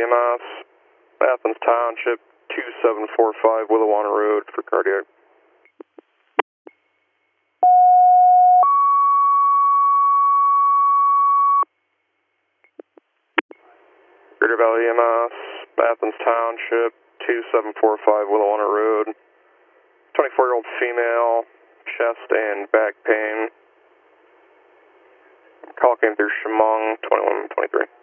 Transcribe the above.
EMS, Athens Township, 2745 Willawanna Road for cardiac. Greater Valley EMS, Athens Township, 2745 Willawanna Road, 24-year-old female, chest and back pain. Call came through Chemung, 2123.